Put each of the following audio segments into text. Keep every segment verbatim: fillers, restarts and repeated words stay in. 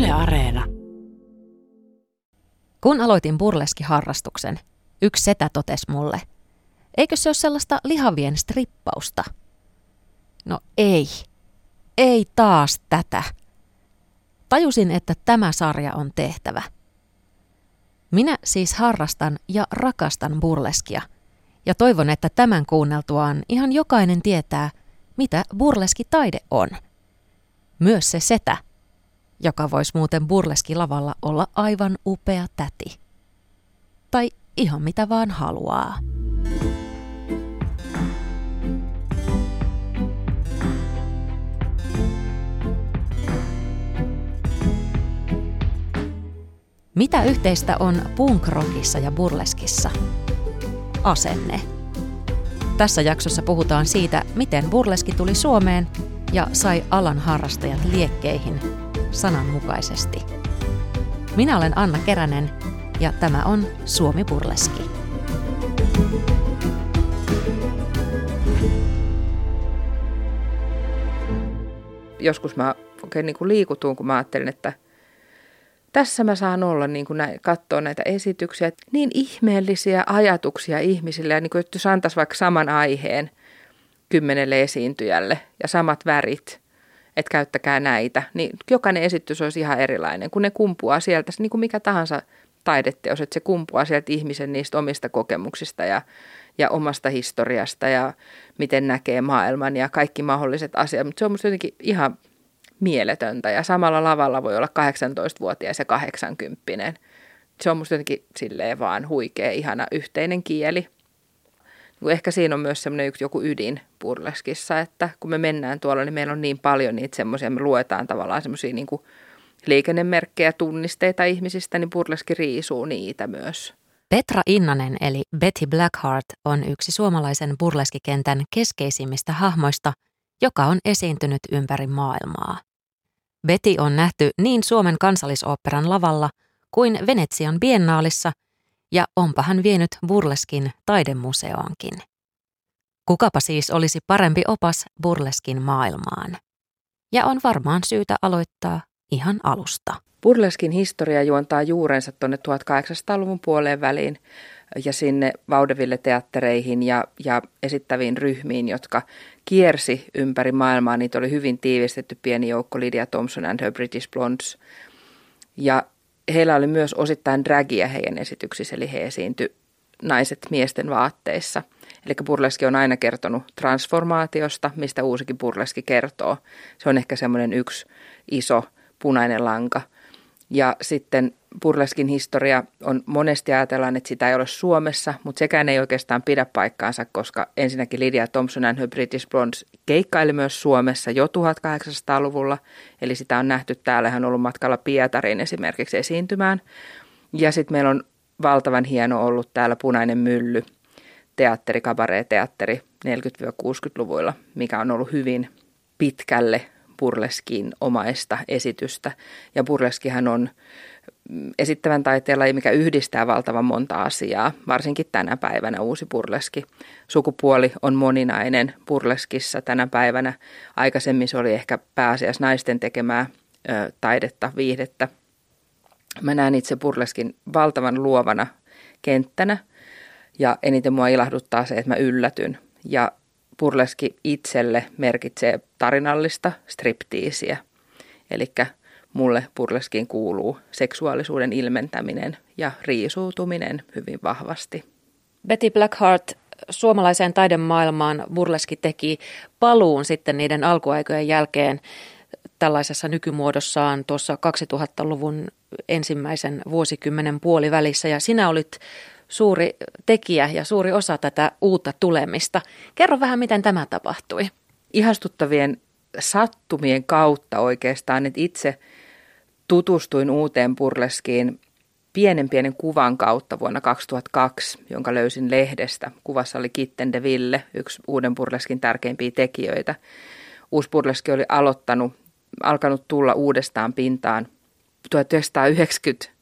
Yle Areena. Kun aloitin burleskiharrastuksen, yksi setä totesi mulle, eikö se ole sellaista lihavien strippausta? No ei, ei taas tätä. Tajusin, että tämä sarja on tehtävä. Minä siis harrastan ja rakastan burleskia, ja toivon, että tämän kuunneltuaan ihan jokainen tietää, mitä burleskitaide on. Myös se setä, joka voisi muuten burleskilavalla olla aivan upea täti. Tai ihan mitä vaan haluaa. Mitä yhteistä on punk-rockissa ja burleskissa? Asenne. Tässä jaksossa puhutaan siitä, miten burleski tuli Suomeen ja sai alan harrastajat liekkeihin sananmukaisesti. Minä olen Anna Keränen ja tämä on Suomi Burleski. Joskus mä oikein niin kuin liikutun, kun mä ajattelin, että tässä mä saan olla, niin kuin katsoa näitä esityksiä. Niin ihmeellisiä ajatuksia ihmisille, ja niin kuin, että jos antaisi vaikka saman aiheen kymmenelle esiintyjälle ja samat värit, että käyttäkää näitä, niin jokainen esitys olisi ihan erilainen, kun ne kumpuaa sieltä, niin kuin mikä tahansa taideteos, että se kumpuaa sieltä ihmisen niistä omista kokemuksista ja, ja omasta historiasta ja miten näkee maailman ja kaikki mahdolliset asiat, mutta se on musta jotenkin ihan mieletöntä ja samalla lavalla voi olla kahdeksantoistavuotias ja kahdeksankymppinen. Se on musta jotenkin silleen vaan huikea, ihana yhteinen kieli. Ehkä siinä on myös semmoinen joku ydin burleskissa, että kun me mennään tuolla, niin meillä on niin paljon niitä semmoisia, me luetaan tavallaan semmoisia niin kuin liikennemerkkejä, tunnisteita ihmisistä, niin burleski riisuu niitä myös. Petra Innanen eli Betty Blackheart on yksi suomalaisen burleskikentän keskeisimmistä hahmoista, joka on esiintynyt ympäri maailmaa. Betty on nähty niin Suomen Kansallisoopperan lavalla kuin Venetsian biennaalissa, ja onpa hän vienyt burleskin taidemuseoonkin. Kukapa siis olisi parempi opas burleskin maailmaan? Ja on varmaan syytä aloittaa ihan alusta. Burleskin historia juontaa juurensa tuonne tuhatkahdeksansataaluvun puoleen väliin ja sinne vaudeville-teattereihin ja, ja esittäviin ryhmiin, jotka kiersi ympäri maailmaa. Niitä oli hyvin tiivistetty pieni joukko, Lydia Thompson and her British Blondes. Ja heillä oli myös osittain dragia heidän esityksissä, eli he esiintyi naiset miesten vaatteissa. Eli burleski on aina kertonut transformaatiosta, mistä uusikin burleski kertoo. Se on ehkä semmoinen yksi iso punainen lanka. Ja sitten burleskin historia on monesti ajatellaan, että sitä ei ole Suomessa, mutta sekään ei oikeastaan pidä paikkaansa, koska ensinnäkin Lydia Thompson and her British Blondes keikkaili myös Suomessa jo tuhatkahdeksansataaluvulla, eli sitä on nähty täällä, hän on ollut matkalla Pietariin esimerkiksi esiintymään. Ja sitten meillä on valtavan hieno ollut täällä Punainen mylly, teatteri, kabaree-teatteri neljäkymmentä-kuusikymmentäluvuilla, mikä on ollut hyvin pitkälle burleskiin omaista esitystä. Ja burleskihän on esittävän taiteen laji, mikä yhdistää valtavan monta asiaa, varsinkin tänä päivänä uusi burleski. Sukupuoli on moninainen burleskissa tänä päivänä. Aikaisemmin se oli ehkä pääasiassa naisten tekemää ö, taidetta, viihdettä. Mä näen itse burleskin valtavan luovana kenttänä ja eniten mua ilahduttaa se, että mä yllätyn. Ja burleski itselle merkitsee tarinallista striptiisiä, eli mulle burleskiin kuuluu seksuaalisuuden ilmentäminen ja riisuutuminen hyvin vahvasti. Betty Blackheart, suomalaiseen taidemaailmaan burleski teki paluun sitten niiden alkuaikojen jälkeen tällaisessa nykymuodossaan tuossa kaksituhattaluvun ensimmäisen vuosikymmenen puolivälissä, ja sinä olit suuri tekijä ja suuri osa tätä uutta tulemista. Kerro vähän, miten tämä tapahtui. Ihastuttavien sattumien kautta oikeastaan, että itse tutustuin uuteen burleskiin pienen pienen kuvan kautta vuonna kaksituhattakaksi, jonka löysin lehdestä. Kuvassa oli Kitten de Ville, yksi uuden burleskin tärkeimpiä tekijöitä. Uusi burleski oli aloittanut, alkanut tulla uudestaan pintaan tuhatyhdeksänsataayhdeksänkymmentä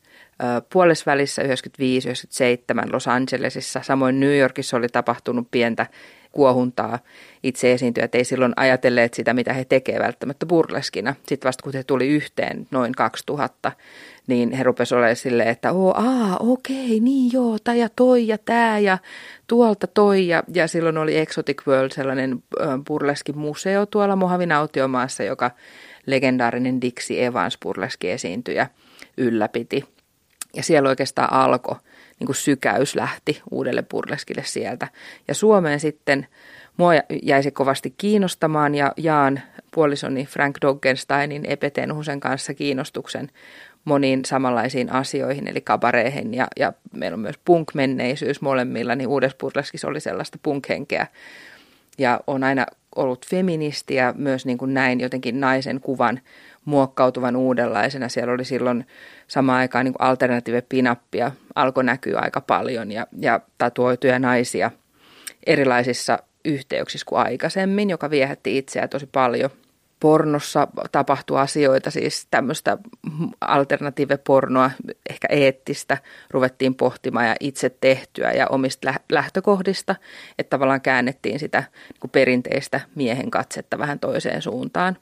puolesvälissä yhdeksänkymmentäviisi yhdeksänkymmentäseitsemän Los Angelesissa. Samoin New Yorkissa oli tapahtunut pientä kuohuntaa itse esiintyjät. Ei silloin ajatelleet sitä, mitä he tekevät välttämättä burleskina. Sitten vasta kun he tuli yhteen noin kaksituhatta, niin he rupesivat olemaan silleen, että oo, aa, okei, niin joo, tai ja toi ja tää ja tuolta toi. Ja, ja silloin oli Exotic World, sellainen burleskimuseo tuolla Mohavin autiomaassa, joka legendaarinen Dixie Evans burleski-esiintyjä ylläpiti. Ja siellä oikeastaan alkoi, niin kuin sykäys lähti uudelle burleskille sieltä. Ja Suomeen sitten mua jäi se kovasti kiinnostamaan ja jaan puolisoni Frank Doggensteinin Epe Tenhusen kanssa kiinnostuksen moniin samanlaisiin asioihin, eli kabareihin ja, ja meillä on myös punk-menneisyys molemmilla, niin uudessa burleskissa oli sellaista punk-henkeä. Ja on aina ollut feministi ja myös niin kuin näin jotenkin naisen kuvan muokkautuvan uudenlaisena. Siellä oli silloin samaan aikaan niin kuin alternative pinappia alkoi näkyä aika paljon ja, ja tatuoituja naisia erilaisissa yhteyksissä kuin aikaisemmin, joka viehätti itseä tosi paljon. Pornossa tapahtui asioita, siis tämmöistä alternative-pornoa, ehkä eettistä, ruvettiin pohtimaan ja itse tehtyä ja omista lähtökohdista, että tavallaan käännettiin sitä niin kuin perinteistä miehen katsetta vähän toiseen suuntaan.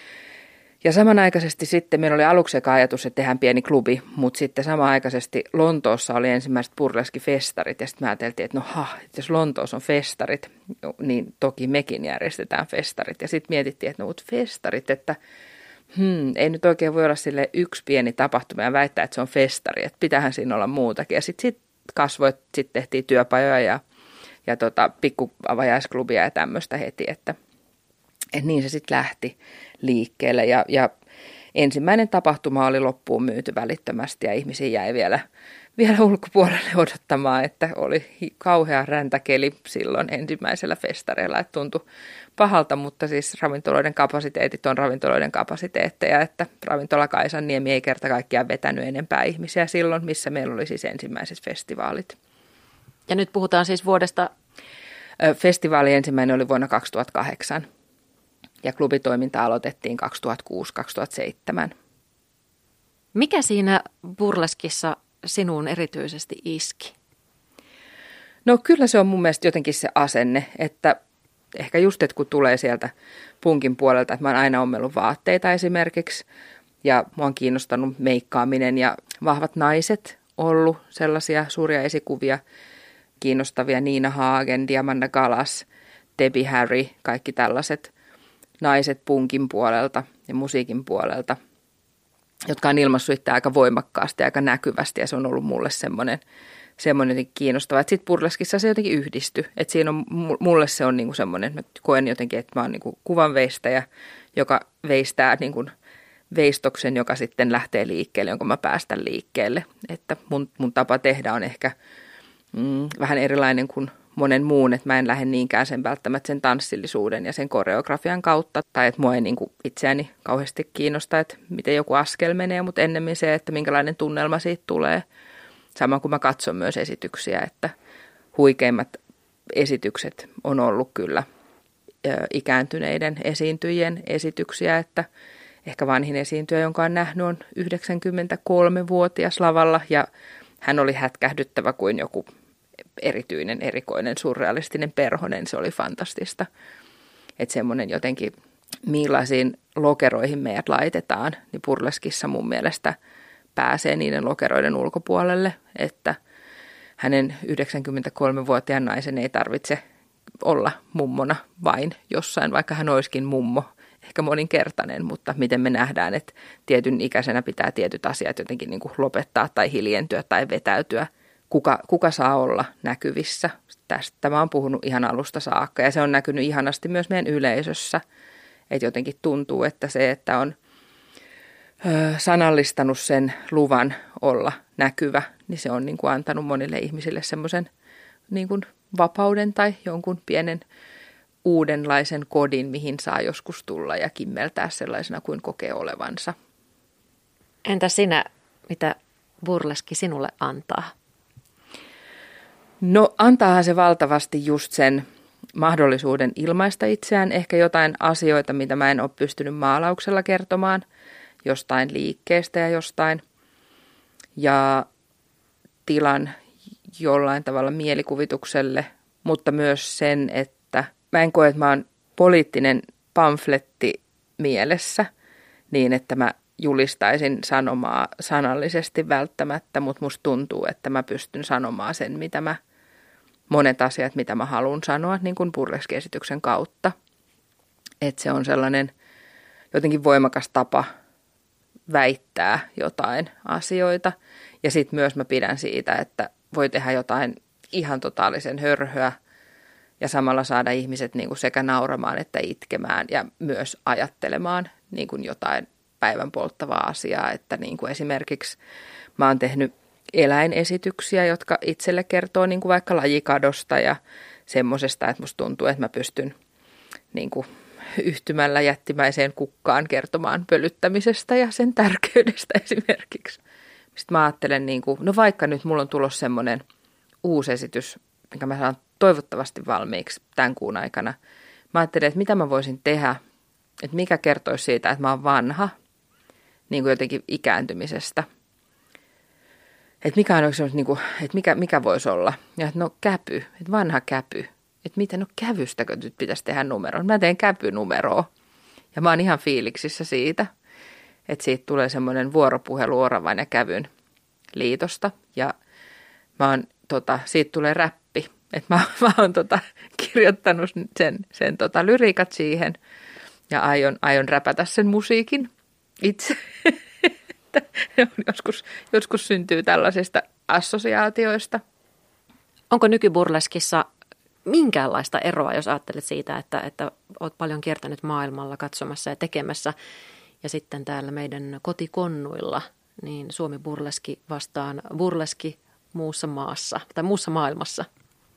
Ja samanaikaisesti sitten meillä oli aluksi ajatus, että tehdään pieni klubi, mutta sitten samanaikaisesti Lontoossa oli ensimmäiset burleskifestarit ja sitten me ajateltiin, että no ha, että jos Lontoossa on festarit, niin toki mekin järjestetään festarit. Ja sitten mietittiin, että no mutta festarit, että hmm, ei nyt oikein voi olla sille yksi pieni tapahtuma ja väittää, että se on festari, että pitäähän siinä olla muutakin. Ja sitten sit kasvoi, että sitten tehtiin työpajoja ja, ja tota, pikkuavajaisklubia ja tämmöistä heti, että, että niin se sitten lähti liikkeelle ja, ja ensimmäinen tapahtuma oli loppuun myyty välittömästi ja ihmisiä jäi vielä, vielä ulkopuolelle odottamaan, että oli kauhea räntäkeli silloin ensimmäisellä festareilla, että tuntui pahalta, mutta siis ravintoloiden kapasiteetit on ravintoloiden kapasiteetteja, että ravintola Kaisanniemi ei kerta kaikkiaan vetänyt enempää ihmisiä silloin, missä meillä oli siis ensimmäiset festivaalit. Ja nyt puhutaan siis vuodesta? Festivaali ensimmäinen oli vuonna kaksituhattakahdeksan. Ja klubitoiminta aloitettiin kaksituhattakuusi kaksituhattaseitsemän. Mikä siinä burleskissa sinuun erityisesti iski? No kyllä se on mun mielestä jotenkin se asenne, että ehkä just, että kun tulee sieltä punkin puolelta, että mä oon aina ommellut vaatteita esimerkiksi. Ja mua on kiinnostanut meikkaaminen ja vahvat naiset ollut sellaisia suuria esikuvia, kiinnostavia Nina Hagen, Diamanda Galas, Debbie Harry, kaikki tällaiset naiset punkin puolelta ja musiikin puolelta, jotka on ilmaissut itse aika voimakkaasti ja aika näkyvästi ja se on ollut mulle semmoinen, semmoinen jotenkin kiinnostava. Että sitten burleskissa se jotenkin yhdistyi. Että siinä on, mulle se on niinku semmoinen, että mä koen jotenkin, että mä oon niinku kuvanveistäjä, joka veistää niinku veistoksen, joka sitten lähtee liikkeelle, jonka mä päästän liikkeelle. Että mun, mun tapa tehdä on ehkä mm, vähän erilainen kuin monen muun, että mä en lähde niinkään sen välttämättä sen tanssillisuuden ja sen koreografian kautta. Tai että mua ei niin kuin itseäni kauheasti kiinnosta, että miten joku askel menee, mutta ennemmin se, että minkälainen tunnelma siitä tulee. Samoin kuin mä katson myös esityksiä, että huikeimmat esitykset on ollut kyllä ikääntyneiden esiintyjien esityksiä, että ehkä vanhin esiintyjä, jonka on nähnyt, on yhdeksänkymmentäkolmevuotias lavalla ja hän oli hätkähdyttävä kuin joku erityinen, erikoinen, surrealistinen perhonen, se oli fantastista. Että semmoinen jotenkin, millaisiin lokeroihin meidät laitetaan, niin burleskissa mun mielestä pääsee niiden lokeroiden ulkopuolelle, että hänen yhdeksänkymmentäkolmevuotiaan naisen ei tarvitse olla mummona vain jossain, vaikka hän olisikin mummo, ehkä moninkertainen, mutta miten me nähdään, että tietyn ikäisenä pitää tietyt asiat jotenkin niin kuin lopettaa tai hiljentyä tai vetäytyä. Kuka, kuka saa olla näkyvissä. Tästä mä oon puhunut ihan alusta saakka ja se on näkynyt ihanasti myös meidän yleisössä. Että jotenkin tuntuu, että se, että on ö, sanallistanut sen luvan olla näkyvä, niin se on niin kuin antanut monille ihmisille semmoisen niin kuin vapauden tai jonkun pienen uudenlaisen kodin, mihin saa joskus tulla ja kimmeltää sellaisena kuin kokee olevansa. Entä sinä, mitä burleski sinulle antaa? No antaahan se valtavasti just sen mahdollisuuden ilmaista itseään, ehkä jotain asioita, mitä mä en ole pystynyt maalauksella kertomaan, jostain liikkeestä ja jostain, ja tilan jollain tavalla mielikuvitukselle, mutta myös sen, että mä en koe, että mä oon poliittinen pamfletti mielessä niin, että mä julistaisin sanomaa sanallisesti välttämättä, mutta musta tuntuu, että mä pystyn sanomaan sen, mitä mä, monet asiat, mitä mä haluan sanoa niin kuin burleskiesityksen kautta. Että se on sellainen jotenkin voimakas tapa väittää jotain asioita. Ja sitten myös mä pidän siitä, että voi tehdä jotain ihan totaalisen hörhöä ja samalla saada ihmiset niin kuin sekä nauramaan että itkemään ja myös ajattelemaan niin kuin jotain päivän polttavaa asiaa. Että niin kuin esimerkiksi mä oon tehnyt eläinesityksiä, jotka itselle kertoo niin kuin vaikka lajikadosta ja semmoisesta, että musta tuntuu, että mä pystyn niin kuin yhtymällä jättimäiseen kukkaan kertomaan pölyttämisestä ja sen tärkeydestä esimerkiksi. Sitten mä ajattelen, niin kuin, no vaikka nyt mulla on tulossa semmoinen uusi esitys, minkä mä saan toivottavasti valmiiksi tämän kuun aikana. Mä ajattelen, että mitä mä voisin tehdä, että mikä kertoisi siitä, että mä oon vanha, niin kuin jotenkin ikääntymisestä. Että mikä on oikein, niin kuin, että mikä, mikä voisi olla. Ja että no käpy, että vanha käpy. Että miten no kävystäkö nyt pitäisi tehdä numeroon. Mä teen käpynumeroa ja mä oon ihan fiiliksissä siitä, että siitä tulee semmoinen vuoropuhelu oravan ja kävyn liitosta. Ja mä oon, tota, siitä tulee räppi. Että mä, mä oon tota, kirjoittanut sen, sen tota, lyriikat siihen ja aion, aion räpätä sen musiikin itse. joskus, joskus syntyy tällaisista assosiaatioista. Onko nykyburleskissa minkäänlaista eroa, jos ajattelet siitä, että, että olet paljon kiertänyt maailmalla katsomassa ja tekemässä ja sitten täällä meidän kotikonnuilla, niin Suomi burleski vastaan burleski muussa maassa tai muussa maailmassa?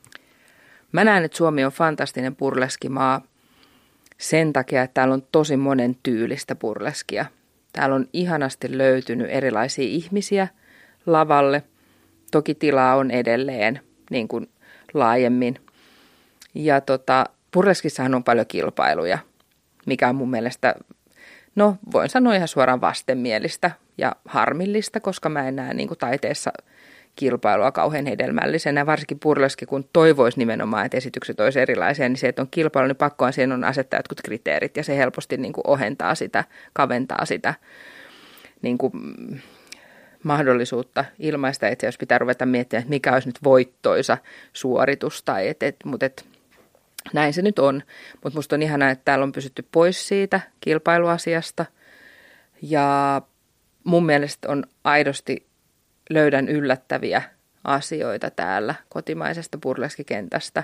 Mä näen, että Suomi on fantastinen burleskimaa sen takia, että täällä on tosi monen tyylistä burleskia. Täällä on ihanasti löytynyt erilaisia ihmisiä lavalle. Toki tilaa on edelleen niin kuin laajemmin. Ja tota, burleskissahan on paljon kilpailuja, mikä on mun mielestä, no voin sanoa ihan suoraan vastenmielistä ja harmillista, koska mä en näe niin kuin taiteessa kilpailua kauhean hedelmällisenä. Varsinkin burleski, kun toivoisi nimenomaan, että esitykset olisi erilaisia, niin se, että on kilpailu, niin pakkohan siihen on asettaa jotkut kriteerit ja se helposti niin kuin ohentaa sitä, kaventaa sitä niin kuin mahdollisuutta ilmaista, että jos pitää ruveta miettimään, että mikä olisi nyt voittoisa suoritus tai et, et, mutta et, näin se nyt on. Mutta musta on ihanaa, että täällä on pysytty pois siitä kilpailuasiasta ja mun mielestä on aidosti löydän yllättäviä asioita täällä kotimaisesta burleskikentästä.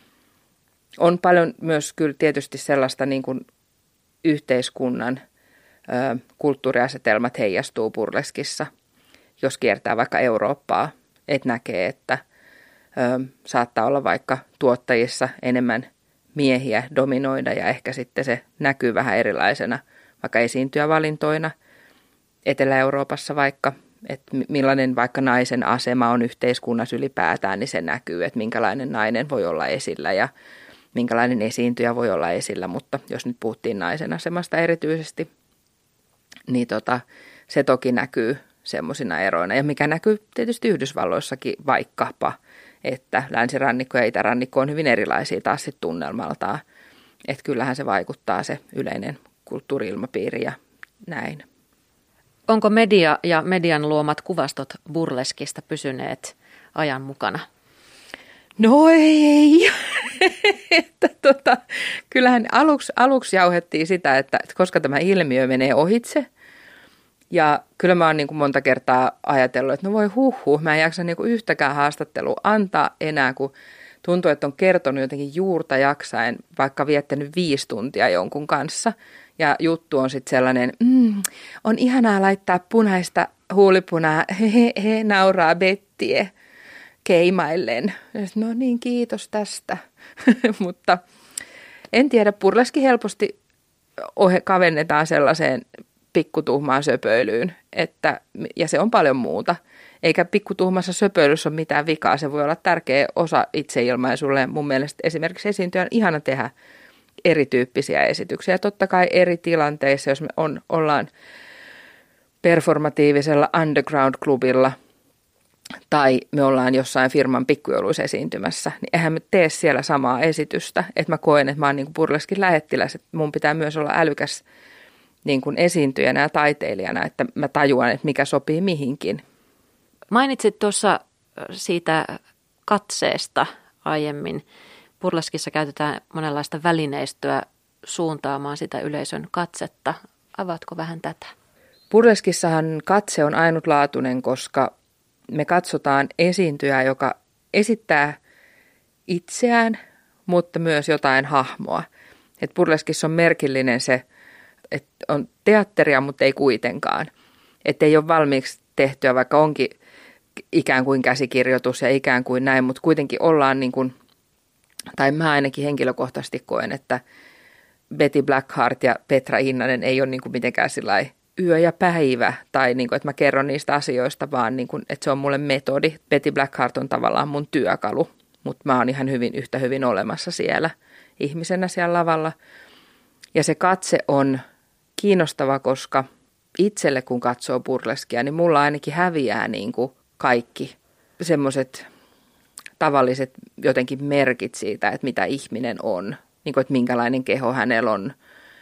On paljon myös kyllä tietysti sellaista niin kuin yhteiskunnan ö, kulttuuriasetelmat heijastuu burleskissa, jos kiertää vaikka Eurooppaa, että näkee, että ö, saattaa olla vaikka tuottajissa enemmän miehiä dominoida ja ehkä sitten se näkyy vähän erilaisena vaikka esiintyjävalintoina Etelä-Euroopassa vaikka, että millainen vaikka naisen asema on yhteiskunnassa ylipäätään, niin se näkyy, että minkälainen nainen voi olla esillä ja minkälainen esiintyjä voi olla esillä, mutta jos nyt puhuttiin naisen asemasta erityisesti, niin tota, se toki näkyy semmoisina eroina. Ja mikä näkyy tietysti Yhdysvalloissakin vaikkapa, että länsirannikko ja itärannikko on hyvin erilaisia taas sit tunnelmaltaan. Että kyllähän se vaikuttaa se yleinen kulttuuri-ilmapiiri ja näin. Onko media ja median luomat kuvastot burleskista pysyneet ajan mukana? No ei. että tota, kyllähän aluksi, aluksi jauhettiin sitä, että, että koska tämä ilmiö menee ohitse. Ja kyllä mä oon niin kuin monta kertaa ajatellut, että no voi huhhuh, mä en jaksa niin kuin yhtäkään haastattelua antaa enää, kun tuntuu, että on kertonut jotenkin juurta jaksaen, vaikka viettänyt viisi tuntia jonkun kanssa. Ja juttu on sitten sellainen, mm, on ihanaa laittaa punaista huulipunaa, he, he, he nauraa Bettie keimaillen. No niin, kiitos tästä. Mutta en tiedä, burleski helposti ohe, kavennetaan sellaiseen pikkutuhmaan söpöilyyn, että, ja se on paljon muuta. Eikä pikkutuhmassa söpöilyssä ole mitään vikaa, se voi olla tärkeä osa itseilmaisulle. Mun mielestä esimerkiksi esiintyjä on ihana tehdä erityyppisiä esityksiä. Totta kai eri tilanteissa, jos me on, ollaan performatiivisella underground-klubilla tai me ollaan jossain firman pikkujouluissa esiintymässä, niin eihän me tee siellä samaa esitystä. Että mä koen, että mä oon niin kuin burleskin lähettiläs, että mun pitää myös olla älykäs niin kuin esiintyjänä ja taiteilijana, että mä tajuan, että mikä sopii mihinkin. Mainitsit tuossa siitä katseesta aiemmin. Burleskissa käytetään monenlaista välineistöä suuntaamaan sitä yleisön katsetta. Avaatko vähän tätä? Burleskissahan katse on ainutlaatuinen, koska me katsotaan esiintyjää, joka esittää itseään, mutta myös jotain hahmoa. Et burleskissa on merkillinen se, että on teatteria, mutta ei kuitenkaan. Että ei ole valmiiksi tehtyä, vaikka onkin ikään kuin käsikirjoitus ja ikään kuin näin, mutta kuitenkin ollaan niin kuin, tai mä ainakin henkilökohtaisesti koen, että Betty Blackheart ja Petra Innanen ei ole niin kuin mitenkään sillai yö ja päivä, tai niin kuin, että mä kerron niistä asioista, vaan niin kuin, että se on mulle metodi. Betty Blackheart on tavallaan mun työkalu, mutta mä oon ihan hyvin yhtä hyvin olemassa siellä ihmisenä siellä lavalla. Ja se katse on kiinnostava, koska itselle kun katsoo burleskia, niin mulla ainakin häviää niin kuin kaikki semmoiset tavalliset jotenkin merkit siitä, että mitä ihminen on. Niin kuin, että minkälainen keho hänellä on,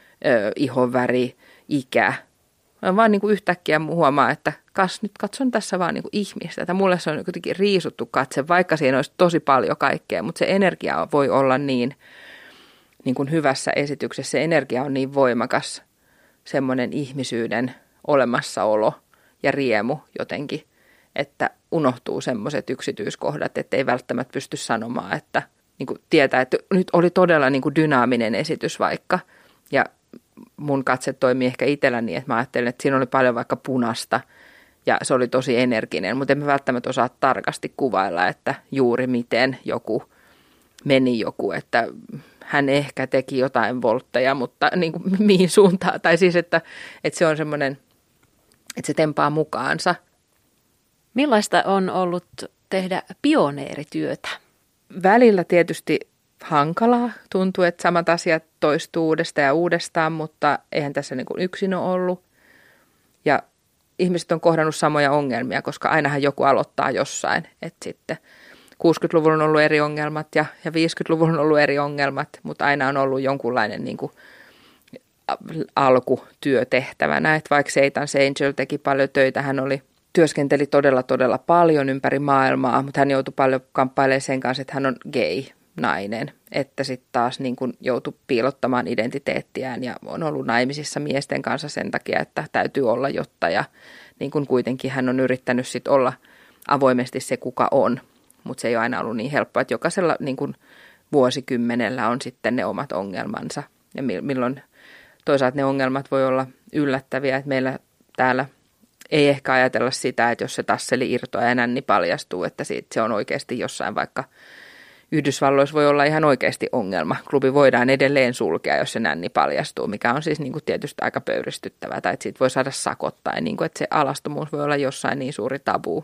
ö, ihonväri, ikä. Mä vaan niin kuin yhtäkkiä huomaa, että kas, nyt katson tässä vaan niin kuin ihmistä. Että mulle se on jotenkin riisuttu katse, vaikka siinä olisi tosi paljon kaikkea, mutta se energia voi olla niin, niin kuin hyvässä esityksessä. Se energia on niin voimakas, semmoinen ihmisyyden olemassaolo ja riemu jotenkin, että unohtuu semmoiset yksityiskohdat, että ei välttämättä pysty sanomaan, että niin kuin tietää, että nyt oli todella niin kuin dynaaminen esitys vaikka, ja mun katse toimii ehkä itsellä niin, että mä ajattelin, että siinä oli paljon vaikka punasta, ja se oli tosi energinen, mutta en mä välttämättä osaa tarkasti kuvailla, että juuri miten joku meni joku, että hän ehkä teki jotain voltteja, mutta niin kuin mihin suuntaan, tai siis, että, että se on semmoinen, että se tempaa mukaansa. Millaista on ollut tehdä pioneerityötä? Välillä tietysti hankalaa. Tuntuu, että samat asiat toistuu uudestaan ja uudestaan, mutta eihän tässä niin kuin yksin ole ollut. Ja ihmiset on kohdannut samoja ongelmia, koska ainahan joku aloittaa jossain. Että sitten kuusikymmentäluvulla on ollut eri ongelmat ja, ja viisikymmentäluvulla on ollut eri ongelmat, mutta aina on ollut jonkunlainen niin kuin alkutyö tehtävänä. Että vaikka Satan's Angel teki paljon töitä, hän oli työskenteli todella, todella paljon ympäri maailmaa, mutta hän joutui paljon kamppailemaan sen kanssa, että hän on gay nainen. Että sitten taas niin kun joutui piilottamaan identiteettiään ja on ollut naimisissa miesten kanssa sen takia, että täytyy olla jotta. Ja niin kun kuitenkin hän on yrittänyt sitten olla avoimesti se, kuka on, mutta se ei ole aina ollut niin helppoa, että jokaisella niin kun vuosikymmenellä on sitten ne omat ongelmansa. Ja milloin toisaalta ne ongelmat voi olla yllättäviä, että meillä täällä ei ehkä ajatella sitä, että jos se tasseli irtoaa ja nänni paljastuu, että siitä se on oikeasti jossain, vaikka Yhdysvalloissa voi olla ihan oikeasti ongelma. Klubi voidaan edelleen sulkea, jos se nänni paljastuu, mikä on siis niin kuin tietysti aika pöyristyttävää, tai että siitä voi saada sakot, tai niin kuin, että se alastomuus voi olla jossain niin suuri tabu,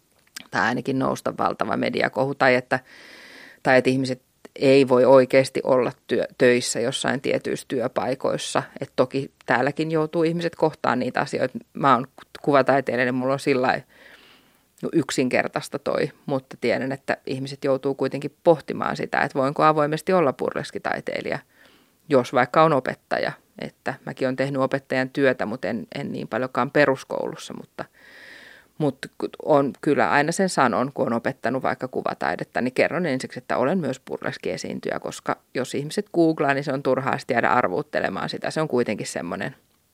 tai ainakin nousta valtava mediakohu, tai että, tai että ihmiset ei voi oikeasti olla työ, töissä jossain tietyissä työpaikoissa. Et toki täälläkin joutuu ihmiset kohtaan niitä asioita. Mä oon kuvataiteilijainen, mulla on sillä lailla yksinkertaista toi, mutta tiedän, että ihmiset joutuu kuitenkin pohtimaan sitä, että voinko avoimesti olla burleskitaiteilija, jos vaikka on opettaja. Että mäkin olen tehnyt opettajan työtä, mutta en, en niin paljonkaan peruskoulussa, mutta Mutta on kyllä aina sen sanon, kun on opettanut vaikka kuvataidetta, niin kerron ensiksi, että olen myös burleski-esiintyjä, koska jos ihmiset googlaa, niin se on turhaa jäädä arvuuttelemaan sitä. Se on kuitenkin semmoinen.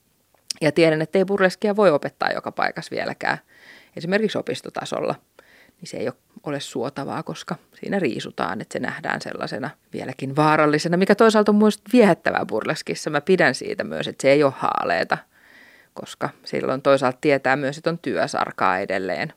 Ja tiedän, että ei burleskia voi opettaa joka paikassa vieläkään. Esimerkiksi opistotasolla, niin se ei ole suotavaa, koska siinä riisutaan, että se nähdään sellaisena vieläkin vaarallisena, mikä toisaalta on myös viehättävää burleskissa. Mä pidän siitä myös, että se ei ole haaleeta, koska silloin toisaalta tietää myös, että on työsarkaa edelleen.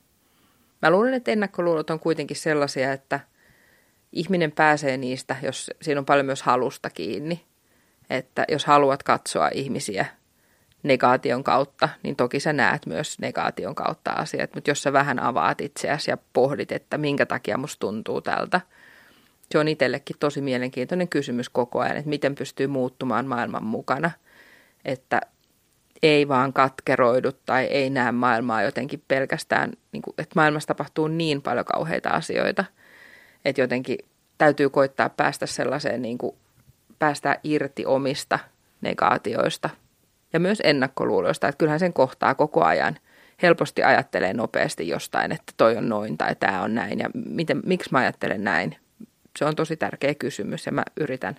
Mä luulen, että ennakkoluulot on kuitenkin sellaisia, että ihminen pääsee niistä, jos siinä on paljon myös halusta kiinni. Että jos haluat katsoa ihmisiä negaation kautta, niin toki sä näet myös negaation kautta asiat. Mutta jos sä vähän avaat itseäsi ja pohdit, että minkä takia musta tuntuu tältä, se on itsellekin tosi mielenkiintoinen kysymys koko ajan, että miten pystyy muuttumaan maailman mukana. Että ei vaan katkeroidu tai ei näe maailmaa jotenkin pelkästään, niin kuin, että maailmassa tapahtuu niin paljon kauheita asioita, että jotenkin täytyy koittaa päästä sellaiseen, niin kuin, päästää irti omista negaatioista ja myös ennakkoluuloista, että kyllähän sen kohtaa koko ajan. Helposti ajattelee nopeasti jostain, että toi on noin tai tämä on näin ja miten, miksi mä ajattelen näin. Se on tosi tärkeä kysymys ja mä yritän.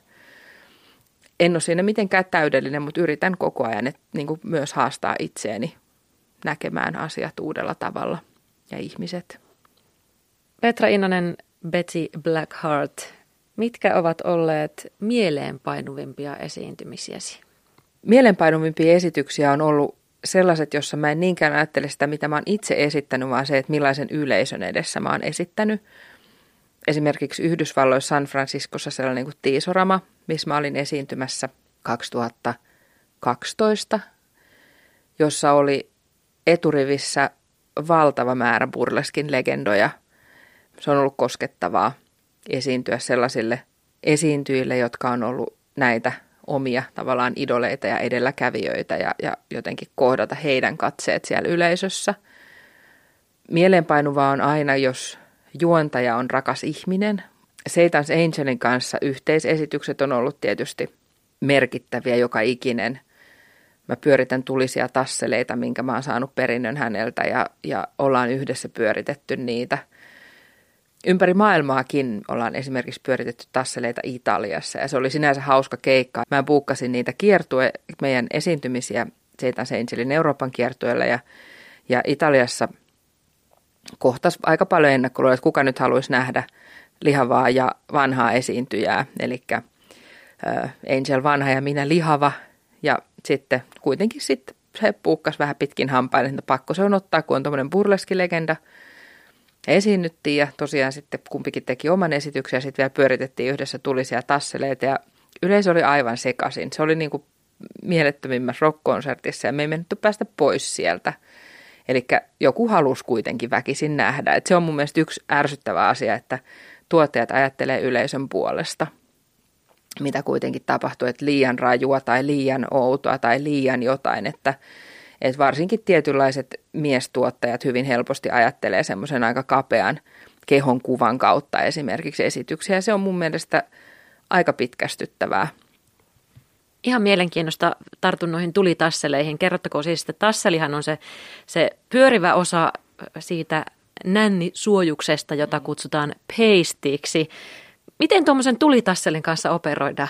En ole siinä mitenkään täydellinen, mutta yritän koko ajan että, niin kuin myös haastaa itseäni näkemään asiat uudella tavalla ja ihmiset. Petra Innanen, Betty Blackheart, mitkä ovat olleet mieleenpainuvimpia esiintymisiäsi? Mieleenpainuvimpia esityksiä on ollut sellaiset, jossa mä en niinkään ajattele sitä, mitä mä oon itse esittänyt, vaan se, että millaisen yleisön edessä mä oon esittänyt. Esimerkiksi Yhdysvalloissa San Franciscossa sellainen kuin Tiisorama, missä mä olin esiintymässä kaksituhattakaksitoista, jossa oli eturivissä valtava määrä burleskin legendoja. Se on ollut koskettavaa esiintyä sellaisille esiintyjille, jotka on ollut näitä omia tavallaan idoleita ja edelläkävijöitä ja, ja jotenkin kohdata heidän katseet siellä yleisössä. Mieleenpainuvaa on aina, jos juontaja on rakas ihminen. Satan's Angelin kanssa yhteisesitykset on ollut tietysti merkittäviä joka ikinen. Mä pyöritän tulisia tasseleita, minkä mä oon saanut perinnön häneltä ja, ja ollaan yhdessä pyöritetty niitä. Ympäri maailmaakin ollaan esimerkiksi pyöritetty tasseleita Italiassa ja se oli sinänsä hauska keikka. Mä buukkasin niitä kiertue, meidän esiintymisiä Satan's Angelin Euroopan kiertueella ja, ja Italiassa kohtas aika paljon ennakkoluuloja, että kuka nyt haluaisi nähdä lihavaa ja vanhaa esiintyjää. Eli äh, Angel vanha ja minä lihava ja sitten kuitenkin sitten se puukkasi vähän pitkin hampain, että pakko se on ottaa, kun on tuommoinen burleskilegenda. Esiinnyttiin ja tosiaan sitten kumpikin teki oman esityksen ja sitten vielä pyöritettiin yhdessä tulisia tasseleita ja yleisö oli aivan sekaisin. Se oli niin kuin mielettömimmässä rock-konsertissa ja me ei mennyt päästä pois sieltä. Eli joku halusi kuitenkin väkisin nähdä. Et se on mun mielestä yksi ärsyttävä asia, että tuottajat ajattelee yleisön puolesta, mitä kuitenkin tapahtuu, että liian rajua tai liian outoa tai liian jotain, että Et varsinkin tietynlaiset miestuottajat hyvin helposti ajattelee semmoisen aika kapean kehon kuvan kautta esimerkiksi esityksiä. Ja se on mun mielestä aika pitkästyttävää. Ihan mielenkiinnosta tartun noihin tulitasseleihin. Kerrottakoon siis, että tasselihan on se, se pyörivä osa siitä nännisuojuksesta, jota kutsutaan peistiksi. Miten tuommoisen tulitasselin kanssa operoidaan?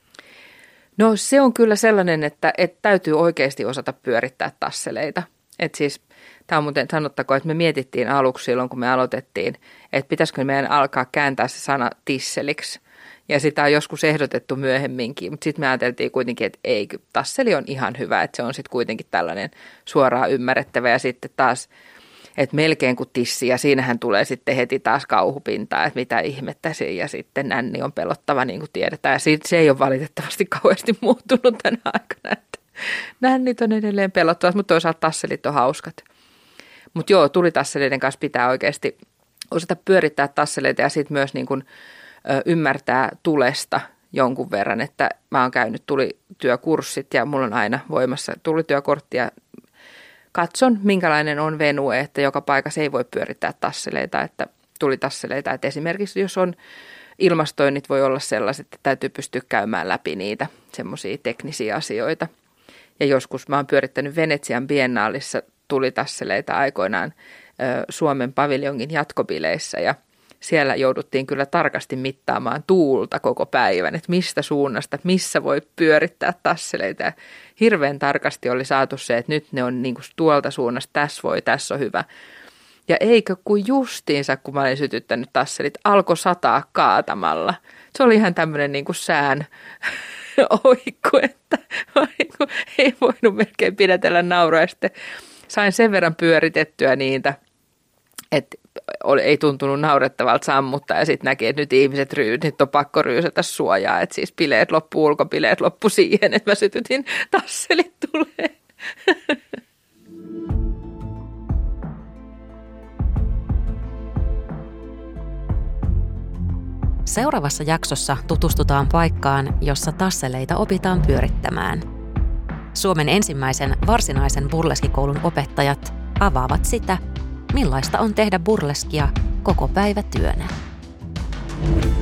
No se on kyllä sellainen, että, että täytyy oikeasti osata pyörittää tasseleita. Että siis, tämä on muuten sanottakoon, että me mietittiin aluksi silloin, kun me aloitettiin, että pitäisikö meidän alkaa kääntää se sana tisseliksi. Ja sitä on joskus ehdotettu myöhemminkin, mutta sitten me ajateltiin kuitenkin, että ei, tasseli on ihan hyvä, että se on sitten kuitenkin tällainen suoraan ymmärrettävä ja sitten taas, että melkein kuin tissi ja siinähän tulee sitten heti taas kauhupintaa, että mitä ihmettä se ja sitten nänni on pelottava niin kuin tiedetään ja siitä se ei ole valitettavasti kauheasti muuttunut tänä aikana, että nännit on edelleen pelottavat, mutta toisaalta tasselit on hauskat. Mutta joo, tulitasseleiden kanssa pitää oikeasti osata pyörittää tasseleita ja sitten myös niin kuin ymmärtää tulesta jonkun verran, että mä oon käynyt tulityökurssit ja mulla on aina voimassa tulityökortti ja katson, minkälainen on venue, että joka paikassa ei voi pyörittää tasseleita, että tulitasseleita, että esimerkiksi jos on ilmastoinnit voi olla sellaiset, että täytyy pystyä käymään läpi niitä semmoisia teknisiä asioita. Ja joskus mä oon pyörittänyt Venetsian biennaalissa tulitasseleita aikoinaan ö, Suomen paviljongin jatkobileissä ja siellä jouduttiin kyllä tarkasti mittaamaan tuulta koko päivän, että mistä suunnasta, missä voi pyörittää tasseleita. Ja hirveän tarkasti oli saatu se, että nyt ne on niin kuin tuolta suunnasta, tässä voi, tässä on hyvä. Ja eikö kun justiinsa, kun mä olin sytyttänyt tasselit, alkoi sataa kaatamalla. Se oli ihan tämmöinen niin kuin sään oikku, että ei voinut melkein pidätellä nauraa. Ja sitten sain sen verran pyöritettyä niitä, että ei tuntunut naurettavalta sammuttaa ja sitten näki, että nyt ihmiset ryy, nyt on pakko ryysätä suojaa, että siis bileet loppu, ulkobileet loppu siihen, että mä sytytin tasselit tulee. Seuraavassa jaksossa tutustutaan paikkaan, jossa tasseleita opitaan pyörittämään. Suomen ensimmäisen varsinaisen burleskikoulun opettajat avaavat sitä, millaista on tehdä burleskia koko päivä työnä.